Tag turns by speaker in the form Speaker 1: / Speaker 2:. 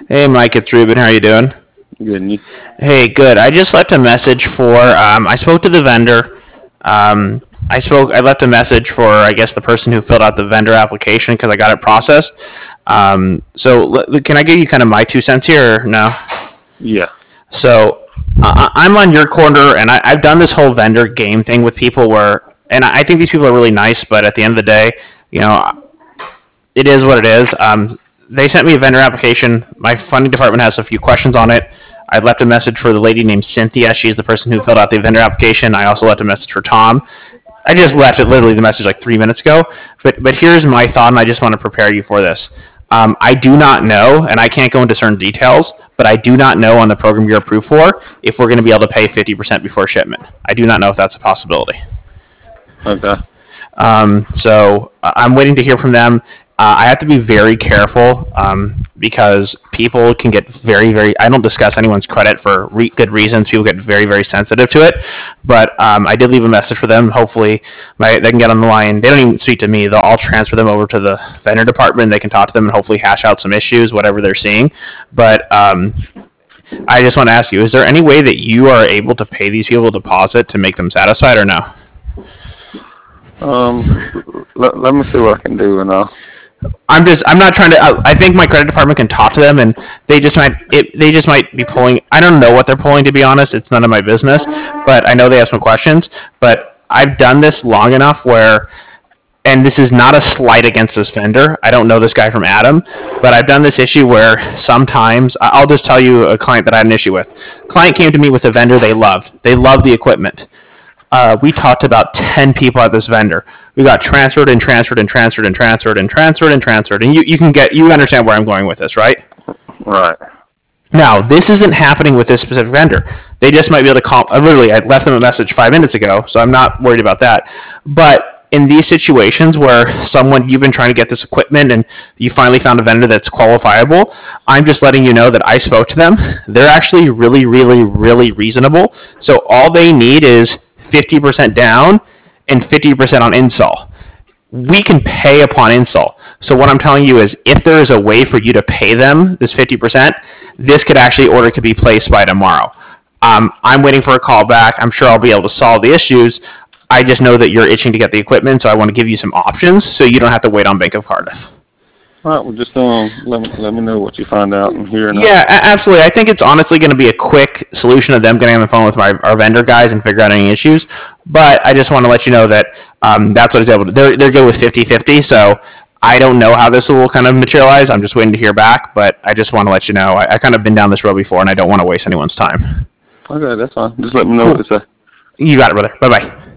Speaker 1: Hey, Mike, it's Ruben. How you doing?
Speaker 2: Good. And you?
Speaker 1: Hey, good. I just left a message for. I spoke to the vendor. I left a message for, I guess, the person who filled out the vendor application because I got it processed. Can I give you kind of my 2 cents here or no?
Speaker 2: Yeah.
Speaker 1: So I'm on your corner, and I've done this whole vendor game thing with people where, and I think these people are really nice, but at the end of the day, you know, it is what it is. They sent me a vendor application. My funding department has a few questions on it. I left a message for the lady named Cynthia. She's the person who filled out the vendor application. I also left a message for Tom. I just left it literally the message like 3 minutes ago. But here's my thought, and I just want to prepare you for this. I do not know, and I can't go into certain details, but I do not know on the program you're approved for if we're going to be able to pay 50% before shipment. I do not know if that's a possibility.
Speaker 2: Okay.
Speaker 1: I'm waiting to hear from them. I have to be very careful because people can get very, very. I don't discuss anyone's credit for good reasons. People get very, very sensitive to it. But I did leave a message for them. Hopefully, they can get on the line. They don't even speak to me. I'll transfer them over to the vendor department. They can talk to them and hopefully hash out some issues, whatever they're seeing. But I just want to ask you: is there any way that you are able to pay these people a deposit to make them satisfied, or no?
Speaker 2: Let me see what I can do, and
Speaker 1: I'm not trying to. I think my credit department can talk to them, and they just might be pulling. I don't know what they're pulling, to be honest. It's none of my business, but I know they have some questions. But I've done this long enough where, and this is not a slight against this vendor. I don't know this guy from Adam, but I've done this issue where sometimes I'll just tell you a client that I had an issue with. Client came to me with a vendor they loved. They loved the equipment. We talked to about 10 people at this vendor. We got transferred and transferred and transferred and transferred and transferred and transferred. And you understand where I'm going with this, right?
Speaker 2: right.
Speaker 1: Now, this isn't happening with this specific vendor. They just might be able to call. Literally, I left them a message 5 minutes ago, so I'm not worried about that. But in these situations where you've been trying to get this equipment and you finally found a vendor that's qualifiable, I'm just letting you know that I spoke to them. They're actually really, really, really reasonable. So all they need is 50% down and 50% on install. We can pay upon install. So what I'm telling you is, if there is a way for you to pay them this 50%, this order could be placed by tomorrow. I'm waiting for a call back. I'm sure I'll be able to solve the issues. I just know that you're itching to get the equipment, so I want to give you some options so you don't have to wait on Bank of Cardiff.
Speaker 2: All right. Well, just let me know what you find out and hear.
Speaker 1: Yeah, absolutely. I think it's honestly going to be a quick solution of them getting on the phone with our vendor guys and figure out any issues. But I just want to let you know that that's what it's able to. They're good with 50-50. So I don't know how this will kind of materialize. I'm just waiting to hear back. But I just want to let you know I kind of been down this road before, and I don't want to waste anyone's time.
Speaker 2: Okay, that's fine. Just let me know what to say.
Speaker 1: You got it, brother. Bye bye.